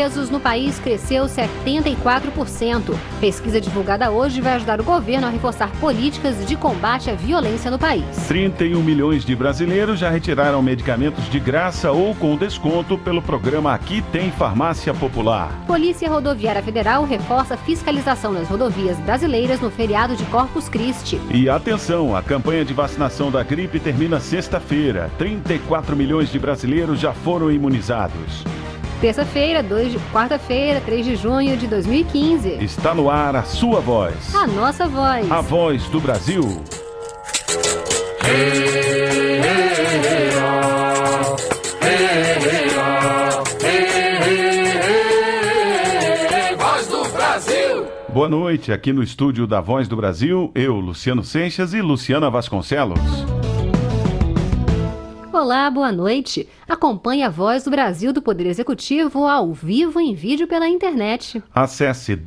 presos no país cresceu 74%. Pesquisa divulgada hoje vai ajudar o governo a reforçar políticas de combate à violência no país. 31 milhões de brasileiros já retiraram medicamentos de graça ou com desconto pelo programa Aqui Tem Farmácia Popular. Polícia Rodoviária Federal reforça a fiscalização nas rodovias brasileiras no feriado de Corpus Christi. E atenção, a campanha de vacinação da gripe termina sexta-feira. 34 milhões de brasileiros já foram imunizados. Quarta-feira, 3 de junho de 2015. Está no ar a sua voz. A nossa voz. A voz do Brasil. Voz do Brasil. Boa noite, aqui no estúdio da Voz do Brasil, eu, Luciano Seixas e Luciana Vasconcelos. Olá, boa noite. Acompanhe a Voz do Brasil do Poder Executivo ao vivo em vídeo pela internet. Acesse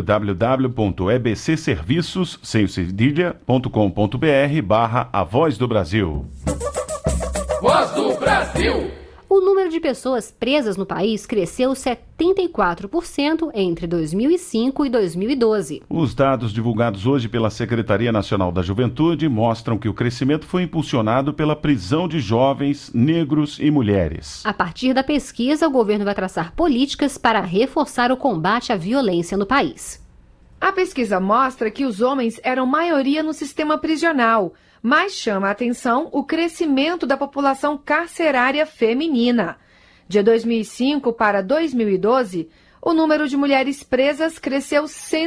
www.ebcserviços.com.br/A Voz do Brasil. Voz do Brasil. O número de pessoas presas no país cresceu 74% entre 2005 e 2012. Os dados divulgados hoje pela Secretaria Nacional da Juventude mostram que o crescimento foi impulsionado pela prisão de jovens, negros e mulheres. A partir da pesquisa, o governo vai traçar políticas para reforçar o combate à violência no país. A pesquisa mostra que os homens eram maioria no sistema prisional, mas chama a atenção o crescimento da população carcerária feminina. De 2005 para 2012, o número de mulheres presas cresceu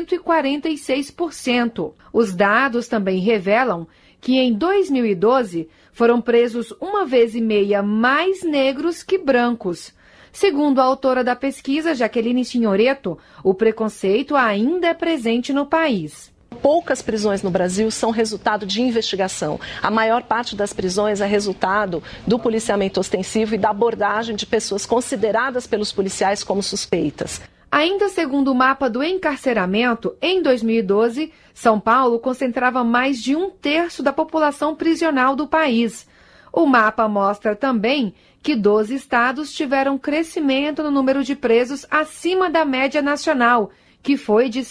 146%. Os dados também revelam que em 2012 foram presos 1,5 vezes mais negros que brancos. Segundo a autora da pesquisa, Jaqueline Tinhoreto, o preconceito ainda é presente no país. Poucas prisões no Brasil são resultado de investigação. A maior parte das prisões é resultado do policiamento ostensivo e da abordagem de pessoas consideradas pelos policiais como suspeitas. Ainda segundo o mapa do encarceramento, em 2012, São Paulo concentrava mais de 1/3 da população prisional do país. O mapa mostra também que 12 estados tiveram crescimento no número de presos acima da média nacional, que foi de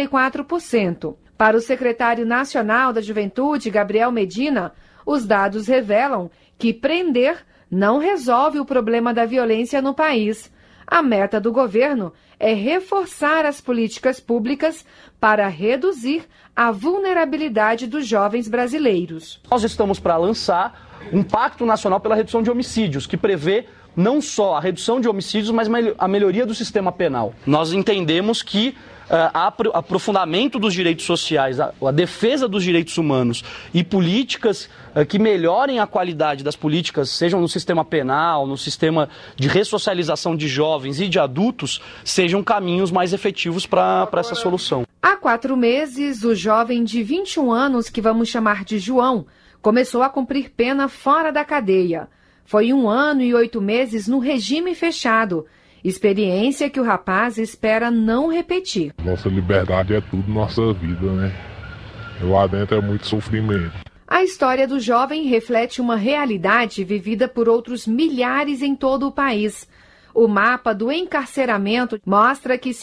74%. Para o secretário nacional da Juventude, Gabriel Medina, os dados revelam que prender não resolve o problema da violência no país. A meta do governo é reforçar as políticas públicas para reduzir a vulnerabilidade dos jovens brasileiros. Nós estamos para lançar um Pacto Nacional pela Redução de Homicídios, que prevê não só a redução de homicídios, mas a melhoria do sistema penal. Nós entendemos que aprofundamento dos direitos sociais, a defesa dos direitos humanos e políticas que melhorem a qualidade das políticas, sejam no sistema penal, no sistema de ressocialização de jovens e de adultos, sejam caminhos mais efetivos para essa solução. Há 4 meses, o jovem de 21 anos, que vamos chamar de João, começou a cumprir pena fora da cadeia. Foi 1 ano e 8 meses no regime fechado. Experiência que o rapaz espera não repetir. Nossa liberdade é tudo, nossa vida, né? Lá dentro é muito sofrimento. A história do jovem reflete uma realidade vivida por outros milhares em todo o país. O mapa do encarceramento mostra que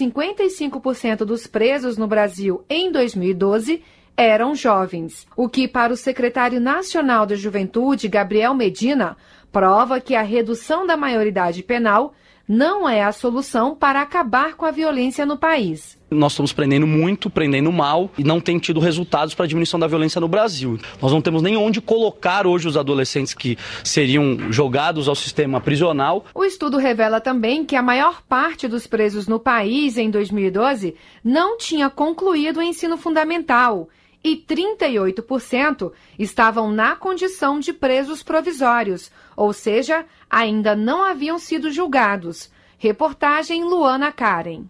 55% dos presos no Brasil em 2012 eram jovens, o que para o secretário nacional da Juventude, Gabriel Medina, prova que a redução da maioridade penal não é a solução para acabar com a violência no país. Nós estamos prendendo muito, prendendo mal e não tem tido resultados para a diminuição da violência no Brasil. Nós não temos nem onde colocar hoje os adolescentes que seriam jogados ao sistema prisional. O estudo revela também que a maior parte dos presos no país em 2012 não tinha concluído o ensino fundamental e 38% estavam na condição de presos provisórios, ou seja, ainda não haviam sido julgados. Reportagem Luana Karen.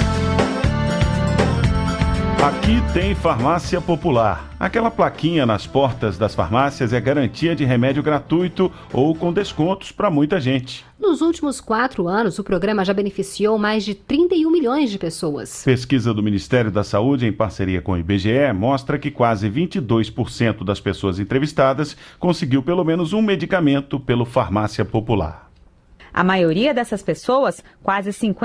Aqui tem Farmácia Popular. Aquela plaquinha nas portas das farmácias é garantia de remédio gratuito ou com descontos para muita gente. Nos últimos 4 anos, o programa já beneficiou mais de 31 milhões de pessoas. Pesquisa do Ministério da Saúde, em parceria com o IBGE, mostra que quase 22% das pessoas entrevistadas conseguiu pelo menos um medicamento pelo Farmácia Popular. A maioria dessas pessoas, quase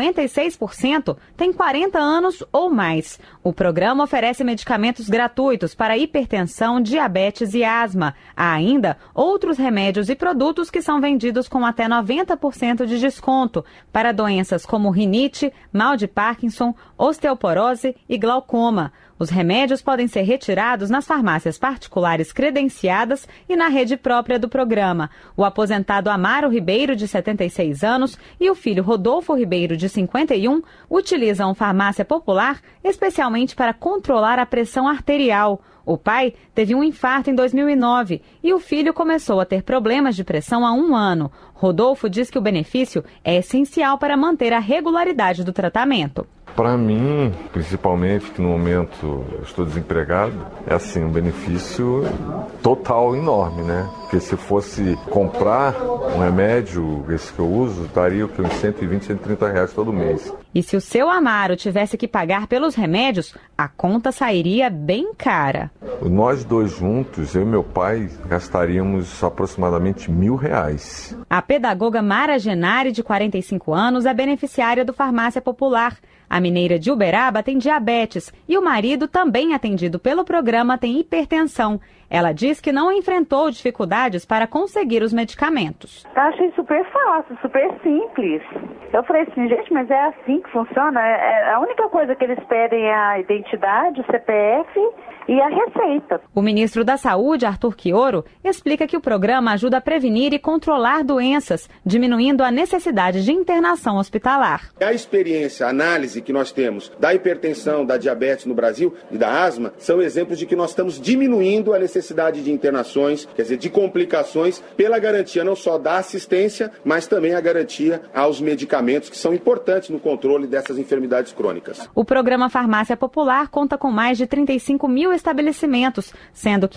56%, tem 40 anos ou mais. O programa oferece medicamentos gratuitos para hipertensão, diabetes e asma. Há ainda outros remédios e produtos que são vendidos com até 90% de desconto para doenças como rinite, mal de Parkinson, osteoporose e glaucoma. Os remédios podem ser retirados nas farmácias particulares credenciadas e na rede própria do programa. O aposentado Amaro Ribeiro, de 76 anos, e o filho Rodolfo Ribeiro, de 51, utilizam farmácia popular especialmente para controlar a pressão arterial. O pai teve um infarto em 2009 e o filho começou a ter problemas de pressão há 1 ano. Rodolfo diz que o benefício é essencial para manter a regularidade do tratamento. Para mim, principalmente, que no momento eu estou desempregado, é assim, um benefício total enorme, né? Porque se fosse comprar um remédio, esse que eu uso, daria uns 120, 130 reais todo mês. E se o seu Amaro tivesse que pagar pelos remédios, a conta sairia bem cara. Nós dois juntos, eu e meu pai, gastaríamos aproximadamente R$1.000. A pedagoga Mara Genari, de 45 anos, é beneficiária do Farmácia Popular. A mineira de Uberaba tem diabetes e o marido, também atendido pelo programa, tem hipertensão. Ela diz que não enfrentou dificuldades para conseguir os medicamentos. Eu achei super fácil, super simples. Eu falei assim, gente, mas é assim que funciona? A única coisa que eles pedem é a identidade, o CPF e a receita. O ministro da Saúde, Arthur Quioro, explica que o programa ajuda a prevenir e controlar doenças, diminuindo a necessidade de internação hospitalar. A experiência, a análise que nós temos da hipertensão, da diabetes no Brasil e da asma, são exemplos de que nós estamos diminuindo a necessidade de internações, quer dizer, de complicações, pela garantia não só da assistência, mas também a garantia aos medicamentos que são importantes no controle dessas enfermidades crônicas. O programa Farmácia Popular conta com mais de 35 mil estabelecimentos, sendo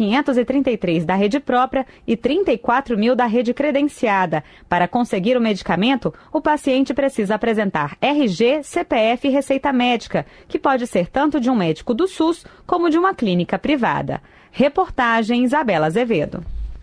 533 da rede própria e 34 mil da rede credenciada. Para conseguir o medicamento, o paciente precisa apresentar RG, CPF e receita médica, que pode ser tanto de um médico do SUS como de uma clínica privada. Reportagem Isabela Azevedo.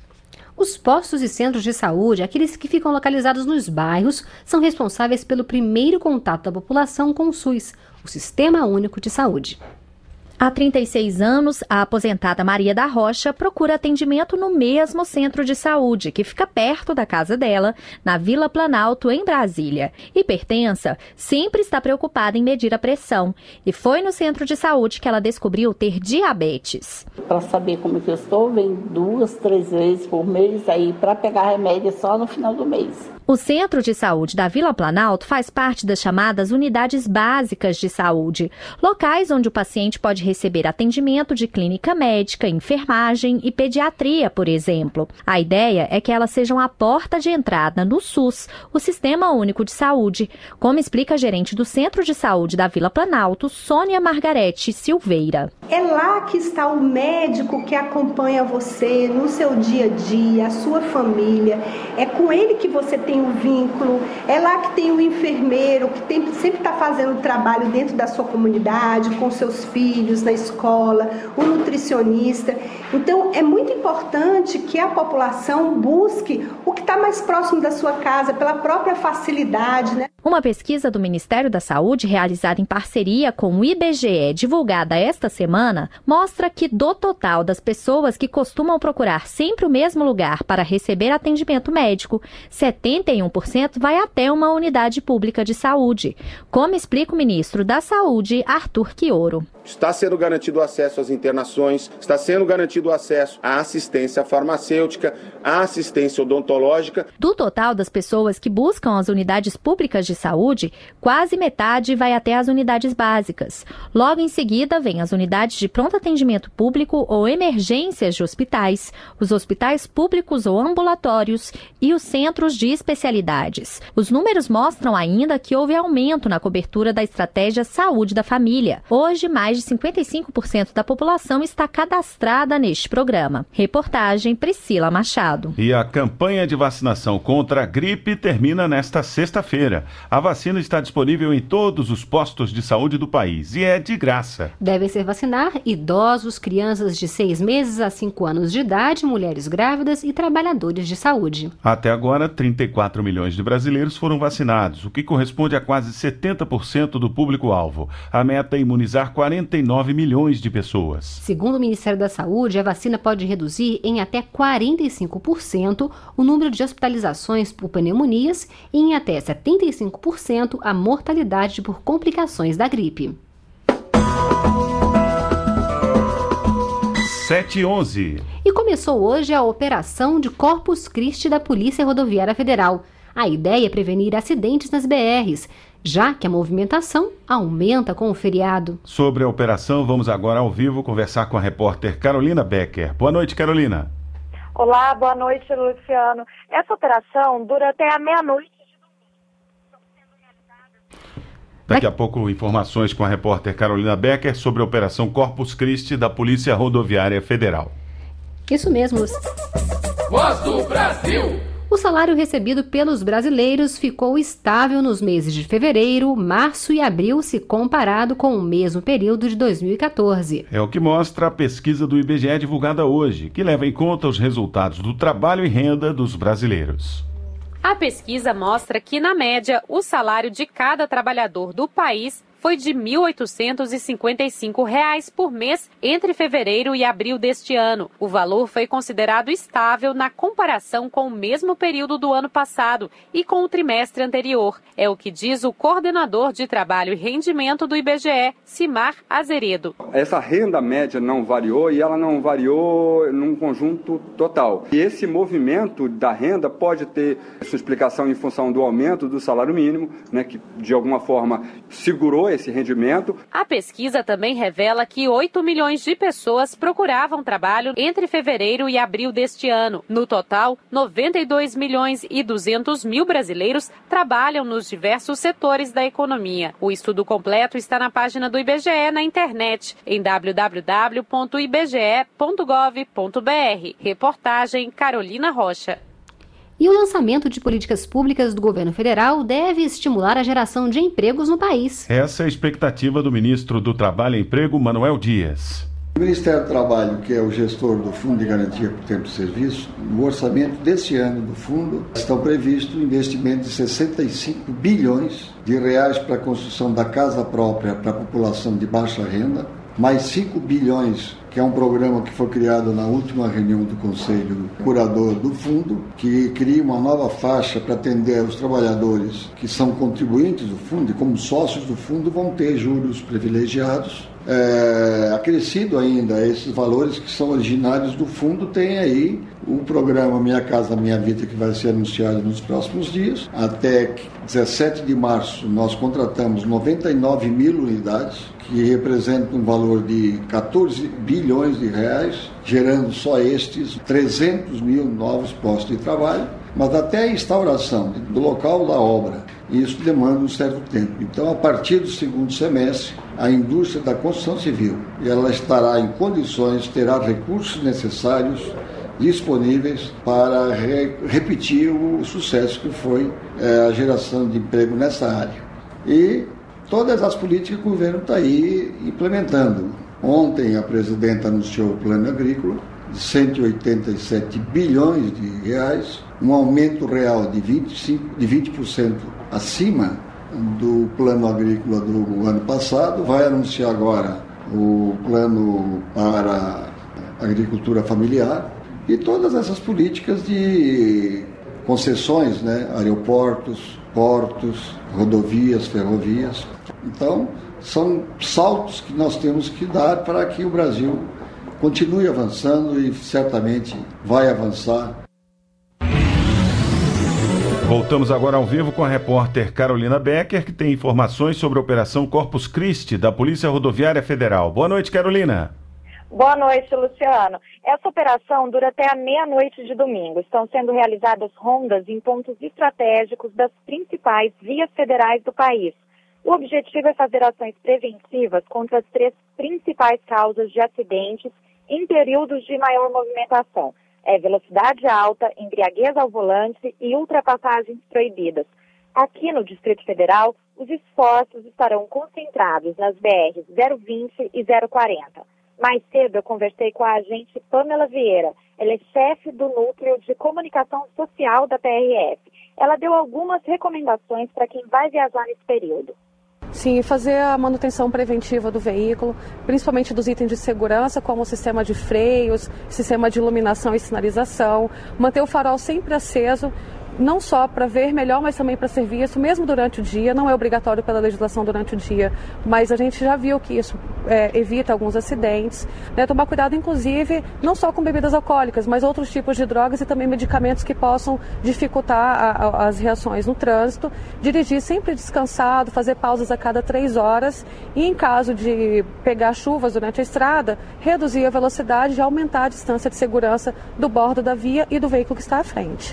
Os postos e centros de saúde, aqueles que ficam localizados nos bairros, são responsáveis pelo primeiro contato da população com o SUS, o Sistema Único de Saúde. Há 36 anos, a aposentada Maria da Rocha procura atendimento no mesmo centro de saúde, que fica perto da casa dela, na Vila Planalto, em Brasília. Hipertensa, sempre está preocupada em medir a pressão. E foi no centro de saúde que ela descobriu ter diabetes. Para saber como que eu estou, vem 2, 3 vezes por mês, aí para pegar remédio só no final do mês. O Centro de Saúde da Vila Planalto faz parte das chamadas unidades básicas de saúde, locais onde o paciente pode receber atendimento de clínica médica, enfermagem e pediatria, por exemplo. A ideia é que elas sejam a porta de entrada no SUS, o Sistema Único de Saúde, como explica a gerente do Centro de Saúde da Vila Planalto, Sônia Margarete Silveira. É lá que está o médico que acompanha você no seu dia a dia, a sua família. É com ele que você tem um vínculo. É lá que tem o enfermeiro que sempre está fazendo trabalho dentro da sua comunidade, com seus filhos, na escola, o nutricionista. Então, é muito importante que a população busque o que está mais próximo da sua casa, pela própria facilidade, né? Uma pesquisa do Ministério da Saúde, realizada em parceria com o IBGE, divulgada esta semana, mostra que do total das pessoas que costumam procurar sempre o mesmo lugar para receber atendimento médico, 71% vai até uma unidade pública de saúde, como explica o ministro da Saúde, Arthur Quioro. Está sendo garantido o acesso às internações, está sendo garantido o acesso à assistência farmacêutica, à assistência odontológica. Do total das pessoas que buscam as unidades públicas de saúde, quase metade vai até as unidades básicas. Logo em seguida, vem as unidades de pronto atendimento público ou emergências de hospitais, os hospitais públicos ou ambulatórios e os centros de especialidades. Os números mostram ainda que houve aumento na cobertura da estratégia Saúde da Família. Hoje, mais mais de 55% da população está cadastrada neste programa. Reportagem Priscila Machado. E a campanha de vacinação contra a gripe termina nesta sexta-feira. A vacina está disponível em todos os postos de saúde do país e é de graça. Devem ser vacinar idosos, crianças de 6 meses a 5 anos de idade, mulheres grávidas e trabalhadores de saúde. Até agora, 34 milhões de brasileiros foram vacinados, o que corresponde a quase 70% do público-alvo. A meta é imunizar 49 milhões de pessoas. Segundo o Ministério da Saúde, a vacina pode reduzir em até 45% o número de hospitalizações por pneumonias e em até 75% a mortalidade por complicações da gripe. 7h11. E começou hoje a operação de Corpus Christi da Polícia Rodoviária Federal. A ideia é prevenir acidentes nas BRs, já que a movimentação aumenta com o feriado. Sobre a operação, vamos agora ao vivo conversar com a repórter Carolina Becker. Boa noite, Carolina. Olá, boa noite, Luciano. Essa operação dura até a meia-noite. Daqui a pouco, informações com a repórter Carolina Becker sobre a operação Corpus Christi da Polícia Rodoviária Federal. Isso mesmo. Voz do Brasil. O salário recebido pelos brasileiros ficou estável nos meses de fevereiro, março e abril, se comparado com o mesmo período de 2014. É o que mostra a pesquisa do IBGE divulgada hoje, que leva em conta os resultados do trabalho e renda dos brasileiros. A pesquisa mostra que, na média, o salário de cada trabalhador do país foi de R$ 1.855 por mês entre fevereiro e abril deste ano. O valor foi considerado estável na comparação com o mesmo período do ano passado e com o trimestre anterior. É o que diz o coordenador de trabalho e rendimento do IBGE, Simar Azeredo. Essa renda média não variou e ela não variou num conjunto total. E esse movimento da renda pode ter sua explicação em função do aumento do salário mínimo, né, que de alguma forma segurou esse rendimento. A pesquisa também revela que 8 milhões de pessoas procuravam trabalho entre fevereiro e abril deste ano. No total, 92 milhões e 200 mil brasileiros trabalham nos diversos setores da economia. O estudo completo está na página do IBGE na internet, em www.ibge.gov.br. Reportagem Carolina Rocha. E o lançamento de políticas públicas do governo federal deve estimular a geração de empregos no país. Essa é a expectativa do ministro do Trabalho e Emprego, Manuel Dias. O Ministério do Trabalho, que é o gestor do Fundo de Garantia por Tempo de Serviço, no orçamento desse ano do fundo, estão previstos investimentos de 65 bilhões de reais para a construção da casa própria para a população de baixa renda, mais 5 bilhões, que é um programa que foi criado na última reunião do Conselho Curador do Fundo, que cria uma nova faixa para atender os trabalhadores que são contribuintes do fundo e como sócios do fundo vão ter juros privilegiados. Acrescido ainda esses valores que são originários do fundo, tem aí o programa Minha Casa Minha Vida, que vai ser anunciado nos próximos dias. Até 17 de março nós contratamos 99 mil unidades, que representam um valor de 14 bilhões de reais, gerando só estes 300 mil novos postos de trabalho, mas até a instauração do local da obra, isso demanda um certo tempo. Então, a partir do segundo semestre, a indústria da construção civil, ela estará em condições, terá recursos necessários disponíveis para repetir o sucesso que foi a geração de emprego nessa área. E todas as políticas que o governo está aí implementando. Ontem a presidenta anunciou o plano agrícola de 187 bilhões de reais, um aumento real de 20% acima do plano agrícola do ano passado. Vai anunciar agora o plano para a agricultura familiar e todas essas políticas de concessões, né? Aeroportos, portos, rodovias, ferrovias. Então, são saltos que nós temos que dar para que o Brasil continue avançando e certamente vai avançar. Voltamos agora ao vivo com a repórter Carolina Becker, que tem informações sobre a Operação Corpus Christi da Polícia Rodoviária Federal. Boa noite, Carolina. Boa noite, Luciano. Essa operação dura até a meia-noite de domingo. Estão sendo realizadas rondas em pontos estratégicos das principais vias federais do país. O objetivo é fazer ações preventivas contra as 3 principais causas de acidentes em períodos de maior movimentação. Velocidade alta, embriaguez ao volante e ultrapassagens proibidas. Aqui no Distrito Federal, os esforços estarão concentrados nas BRs 020 e 040. Mais cedo eu conversei com a agente Pamela Vieira. Ela é chefe do Núcleo de Comunicação Social da PRF. Ela deu algumas recomendações para quem vai viajar nesse período. Sim, fazer a manutenção preventiva do veículo, principalmente dos itens de segurança, como o sistema de freios, sistema de iluminação e sinalização, manter o farol sempre aceso, não só para ver melhor, mas também para serviço, mesmo durante o dia. Não é obrigatório pela legislação durante o dia, mas a gente já viu que isso evita alguns acidentes. Tomar cuidado, inclusive, não só com bebidas alcoólicas, mas outros tipos de drogas e também medicamentos que possam dificultar as reações no trânsito. Dirigir sempre descansado, fazer pausas a cada 3 horas e, em caso de pegar chuvas durante a estrada, reduzir a velocidade e aumentar a distância de segurança do bordo da via e do veículo que está à frente.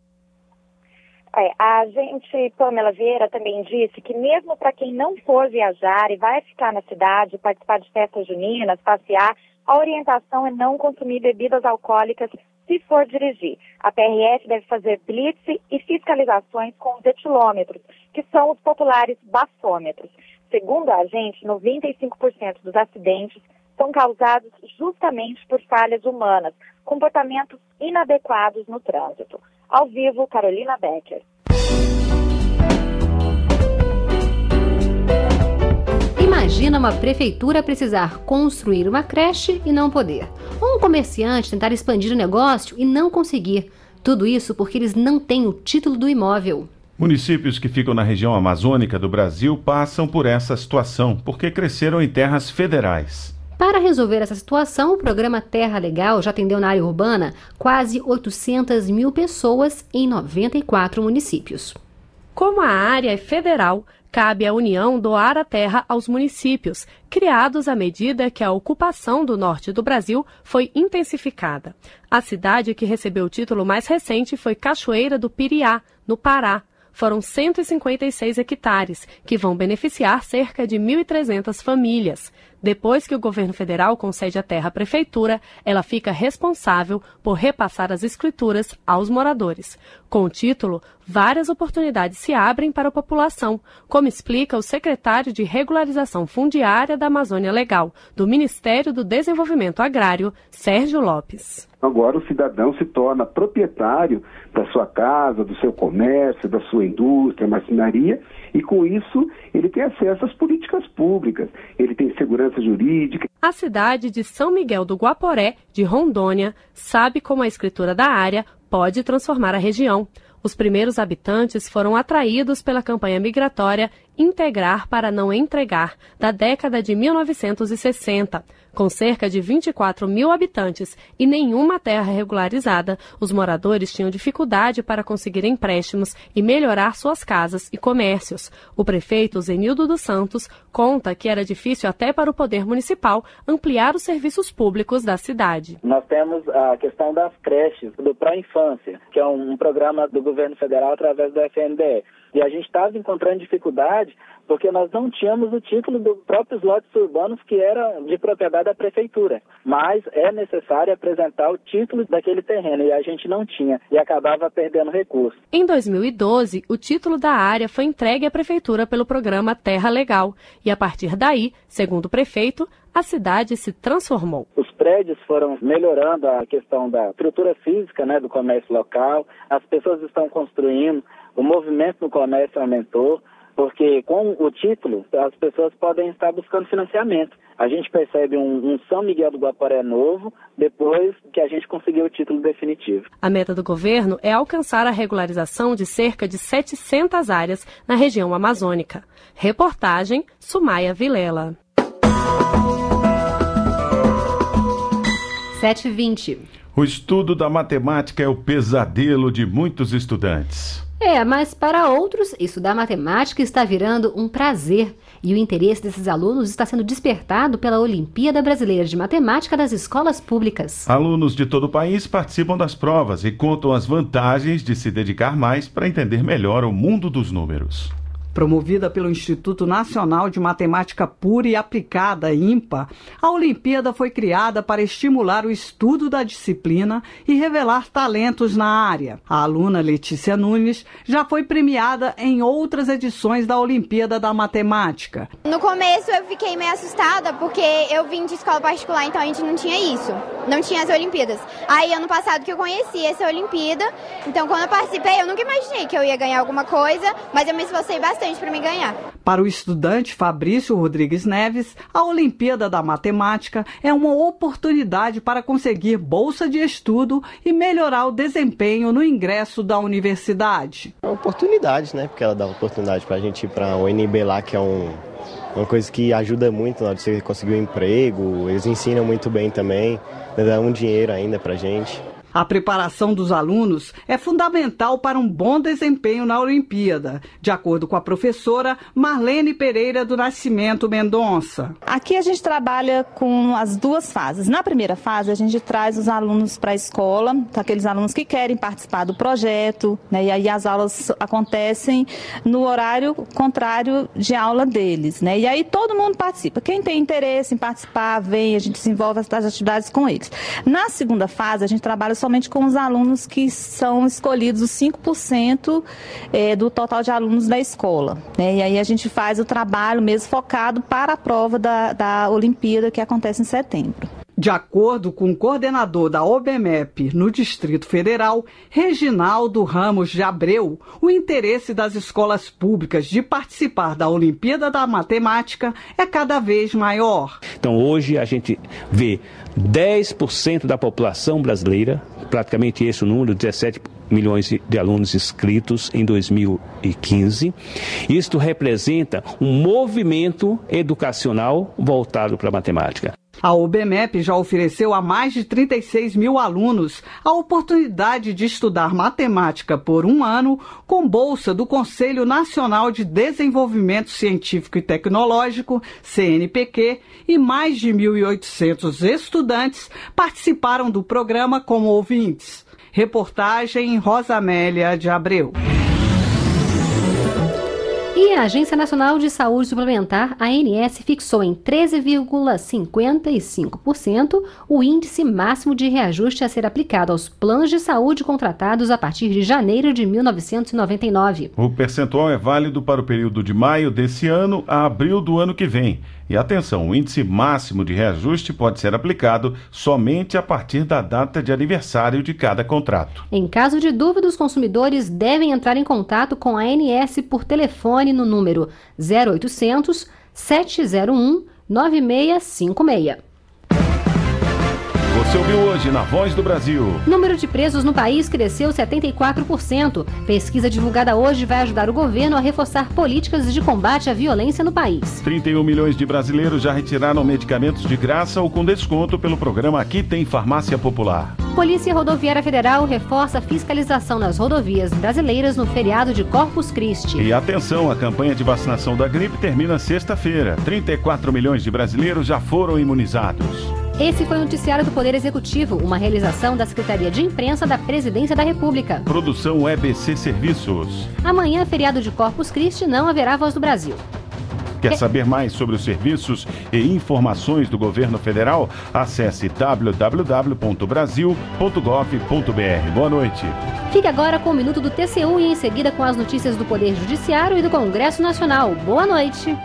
A agente Pamela Vieira também disse que mesmo para quem não for viajar e vai ficar na cidade, participar de festas juninas, passear, a orientação é não consumir bebidas alcoólicas se for dirigir. A PRF deve fazer blitz e fiscalizações com os etilômetros, que são os populares bafômetros. Segundo a agente, 95% dos acidentes são causados justamente por falhas humanas, comportamentos inadequados no trânsito. Ao vivo, Carolina Becker. Imagina uma prefeitura precisar construir uma creche e não poder. Ou um comerciante tentar expandir o negócio e não conseguir. Tudo isso porque eles não têm o título do imóvel. Municípios que ficam na região amazônica do Brasil passam por essa situação, porque cresceram em terras federais. Para resolver essa situação, o programa Terra Legal já atendeu na área urbana quase 800 mil pessoas em 94 municípios. Como a área é federal, cabe à União doar a terra aos municípios, criados à medida que a ocupação do norte do Brasil foi intensificada. A cidade que recebeu o título mais recente foi Cachoeira do Piriá, no Pará. Foram 156 hectares, que vão beneficiar cerca de 1.300 famílias. Depois que o governo federal concede a terra à prefeitura, ela fica responsável por repassar as escrituras aos moradores. Com o título, várias oportunidades se abrem para a população, como explica o secretário de Regularização Fundiária da Amazônia Legal, do Ministério do Desenvolvimento Agrário, Sérgio Lopes. Agora o cidadão se torna proprietário da sua casa, do seu comércio, da sua indústria, marcenaria, e com isso ele tem acesso às políticas públicas, ele tem segurança jurídica. A cidade de São Miguel do Guaporé, de Rondônia, sabe como a escritura da área pode transformar a região. Os primeiros habitantes foram atraídos pela campanha migratória Integrar para Não Entregar, da década de 1960. Com cerca de 24 mil habitantes e nenhuma terra regularizada, os moradores tinham dificuldade para conseguir empréstimos e melhorar suas casas e comércios. O prefeito Zenildo dos Santos conta que era difícil até para o poder municipal ampliar os serviços públicos da cidade. Nós temos a questão das creches, do Pró-Infância, que é um programa do governo federal através do FNDE. E a gente estava encontrando dificuldade porque nós não tínhamos o título dos próprios lotes urbanos que era de propriedade da prefeitura. Mas é necessário apresentar o título daquele terreno e a gente não tinha e acabava perdendo recursos. Em 2012, o título da área foi entregue à prefeitura pelo programa Terra Legal e a partir daí, segundo o prefeito, a cidade se transformou. Os prédios foram melhorando a questão da estrutura física, do comércio local, as pessoas estão construindo, o movimento no comércio aumentou, porque com o título as pessoas podem estar buscando financiamento. A gente percebe um São Miguel do Guaporé novo depois que a gente conseguiu o título definitivo. A meta do governo é alcançar a regularização de cerca de 700 áreas na região amazônica. Reportagem Sumaia Vilela. 7h20. O estudo da matemática é o pesadelo de muitos estudantes. Mas para outros, estudar matemática está virando um prazer. E o interesse desses alunos está sendo despertado pela Olimpíada Brasileira de Matemática das escolas públicas. Alunos de todo o país participam das provas e contam as vantagens de se dedicar mais para entender melhor o mundo dos números. Promovida pelo Instituto Nacional de Matemática Pura e Aplicada, INPA, a Olimpíada foi criada para estimular o estudo da disciplina e revelar talentos na área. A aluna Letícia Nunes já foi premiada em outras edições da Olimpíada da Matemática. No começo eu fiquei meio assustada porque eu vim de escola particular, então a gente não tinha isso, não tinha as Olimpíadas. Aí ano passado que eu conheci essa Olimpíada, então quando eu participei eu nunca imaginei que eu ia ganhar alguma coisa, mas eu me esforcei bastante para me ganhar. Para o estudante Fabrício Rodrigues Neves, a Olimpíada da Matemática é uma oportunidade para conseguir bolsa de estudo e melhorar o desempenho no ingresso da universidade. É uma oportunidade, né? Porque ela dá oportunidade para a gente ir para o UNB lá, que é uma coisa que ajuda muito na hora de você conseguir um emprego. Eles ensinam muito bem também, dão um dinheiro ainda para a gente. A preparação dos alunos é fundamental para um bom desempenho na Olimpíada, de acordo com a professora Marlene Pereira do Nascimento Mendonça. Aqui a gente trabalha com as duas fases. Na primeira fase, a gente traz os alunos para a escola, aqueles alunos que querem participar do projeto, né? E aí as aulas acontecem no horário contrário de aula deles, né? E aí todo mundo participa. Quem tem interesse em participar, vem, a gente desenvolve as atividades com eles. Na segunda fase, a gente trabalha somente com os alunos que são escolhidos, os 5% do total de alunos da escola, né? E aí a gente faz o trabalho mesmo focado para a prova da Olimpíada, que acontece em setembro. De acordo com o coordenador da OBMEP no Distrito Federal, Reginaldo Ramos de Abreu, o interesse das escolas públicas de participar da Olimpíada da Matemática é cada vez maior. Então hoje a gente vê 10% da população brasileira, praticamente esse o número, 17 milhões de alunos inscritos em 2015. Isto representa um movimento educacional voltado para a matemática. A OBMEP já ofereceu a mais de 36 mil alunos a oportunidade de estudar matemática por um ano com bolsa do Conselho Nacional de Desenvolvimento Científico e Tecnológico, CNPq, e mais de 1.800 estudantes participaram do programa como ouvintes. Reportagem Rosamélia de Abreu. E a Agência Nacional de Saúde Suplementar, ANS, fixou em 13,55% o índice máximo de reajuste a ser aplicado aos planos de saúde contratados a partir de janeiro de 1999. O percentual é válido para o período de maio desse ano a abril do ano que vem. E atenção, o índice máximo de reajuste pode ser aplicado somente a partir da data de aniversário de cada contrato. Em caso de dúvida, os consumidores devem entrar em contato com a ANS por telefone no número 0800 701 9656. Você ouviu hoje na Voz do Brasil. O número de presos no país cresceu 74%. Pesquisa divulgada hoje vai ajudar o governo a reforçar políticas de combate à violência no país. 31 milhões de brasileiros já retiraram medicamentos de graça ou com desconto pelo programa Aqui Tem Farmácia Popular. Polícia Rodoviária Federal reforça a fiscalização nas rodovias brasileiras no feriado de Corpus Christi. E atenção, a campanha de vacinação da gripe termina sexta-feira. 34 milhões de brasileiros já foram imunizados. Esse foi o Noticiário do Poder Executivo, uma realização da Secretaria de Imprensa da Presidência da República. Produção EBC Serviços. Amanhã, feriado de Corpus Christi, não haverá Voz do Brasil. Quer saber mais sobre os serviços e informações do governo federal? Acesse www.brasil.gov.br. Boa noite. Fique agora com o Minuto do TCU e em seguida com as notícias do Poder Judiciário e do Congresso Nacional. Boa noite.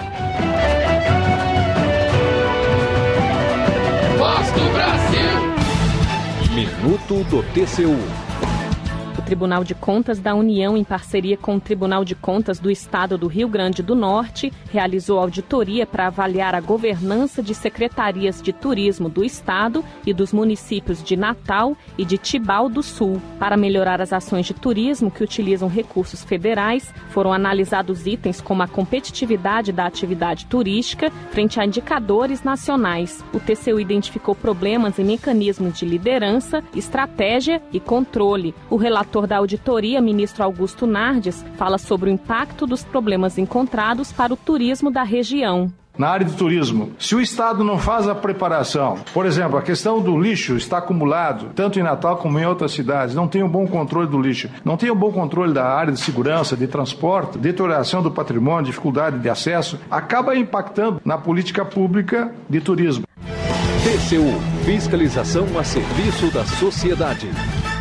Voz do Brasil. Minuto do TCU. O Tribunal de Contas da União, em parceria com o Tribunal de Contas do Estado do Rio Grande do Norte, realizou auditoria para avaliar a governança de secretarias de turismo do Estado e dos municípios de Natal e de Tibau do Sul. Para melhorar as ações de turismo que utilizam recursos federais, foram analisados itens como a competitividade da atividade turística frente a indicadores nacionais. O TCU identificou problemas em mecanismos de liderança, estratégia e controle. O relator da auditoria, ministro Augusto Nardes, fala sobre o impacto dos problemas encontrados para o turismo da região. Na área do turismo, se o Estado não faz a preparação, por exemplo, a questão do lixo está acumulado, tanto em Natal como em outras cidades, não tem um bom controle do lixo, não tem um bom controle da área de segurança, de transporte, deterioração do patrimônio, dificuldade de acesso, acaba impactando na política pública de turismo. TCU, fiscalização a serviço da sociedade.